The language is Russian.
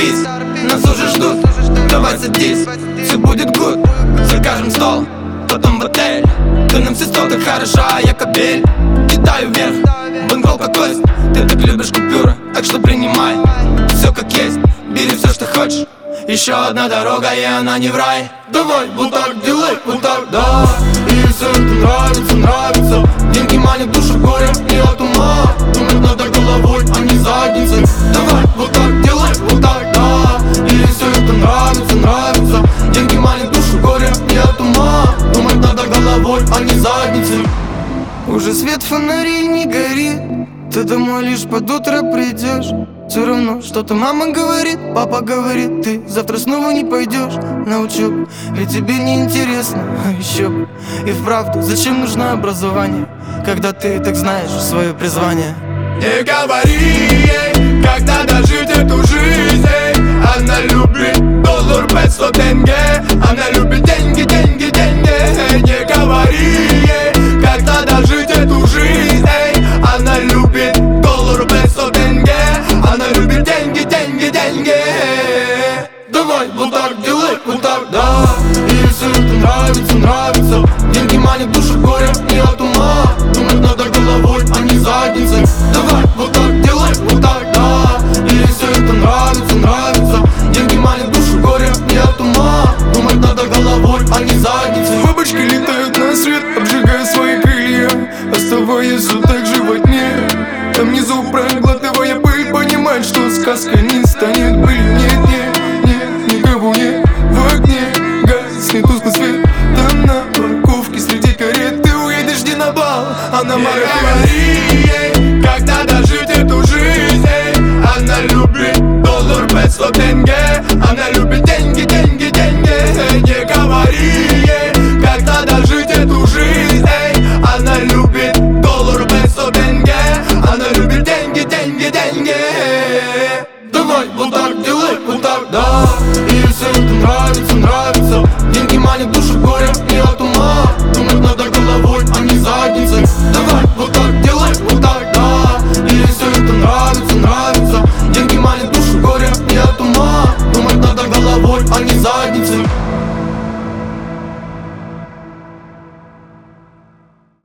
торопись, нас уже ждут. Давай садись, все будет гуд. Закажем стол, потом в отель. Ты нам все стол, так хороша, я кабель. Кидаю вверх, банколка кость. Ты так любишь купюры, так что принимай все как есть, бери все, что хочешь. Еще одна дорога, и она не в рай. Давай, вот так делай, вот так, да. И все это нравится, нравится. Деньги манят душу горем, не от ума. Думать надо головой, а не задницей. Давай, вот так делай, вот так, да. И все это нравится, нравится. Деньги манят душу горем, не от ума. Думать надо головой, а не задницей. Уже свет фонарей не горит, ты домой лишь под утро придешь. Все равно что-то мама говорит, папа говорит, ты завтра снова не пойдешь на учебу, ведь тебе не интересно, а еще бы. И вправду, зачем нужно образование, когда ты так знаешь свое призвание? Не говори ей, как надо жить эту жизнь. Она любит доллар 500 тенге. Она любит деньги, деньги, деньги. Не говори ей, как надо жить эту жизнь. Она любит доллар 500 тенге. Она любит деньги, деньги, деньги. Давай, вот так делай, вот так, да. И все это нравится, нравится. Деньги манят душу горем, не от ума. Думать надо головой, а не задницей. Давай, вот так делай, вот так, да. И все это нравится, нравится. Деньги манят душу горем, не от ума. Думать надо головой, а не задницей. Бабочки летают на свет, обжигая свои крылья, оставаясь все так же во тьме. Там внизу, проглатывая пыль, понимать, что сказка не станет былью. Нет, нет, нет, никого нет в окне, гаснет тусклый свет. Там на парковке среди карет ты уедешь не на бал, а на маркет. Не говори ей, как надо жить эту жизнь. Она любит доллар 500 тенге. Она любит деньги, деньги.